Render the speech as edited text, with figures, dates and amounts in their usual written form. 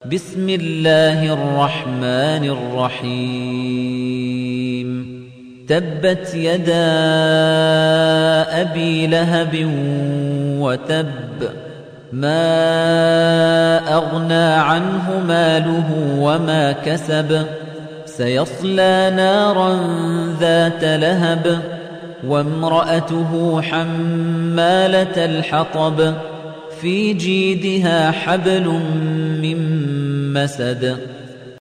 بسم الله الرحمن الرحيم تبت يدا أبي لهب وتب ما أغنى عنه ماله وما كسب سيصلى نارا ذات لهب وامرأته حمالة الحطب في جيدها حبل من مسد